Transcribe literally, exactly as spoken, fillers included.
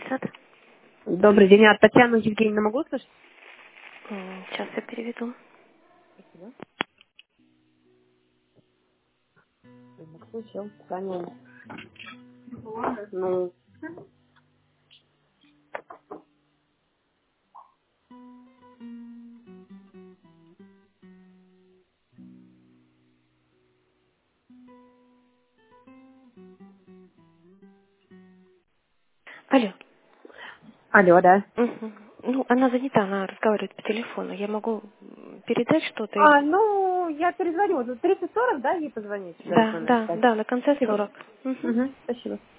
сад. Добрый день, а Татьяну Евгеньевну могу слышать? М, Сейчас я переведу. Спасибо. Максим сел, Таня. Ну, Алло. алло, да. Мгм. Ну, она занята, она разговаривает по телефону. Я могу м, передать что-то А, или... ну, я перезвоню. Вот тридцать сорок, да, ей позвонить в этот Да, номер? да, Так. да, на конце Спасибо. сорок. Мгм. Угу, спасибо.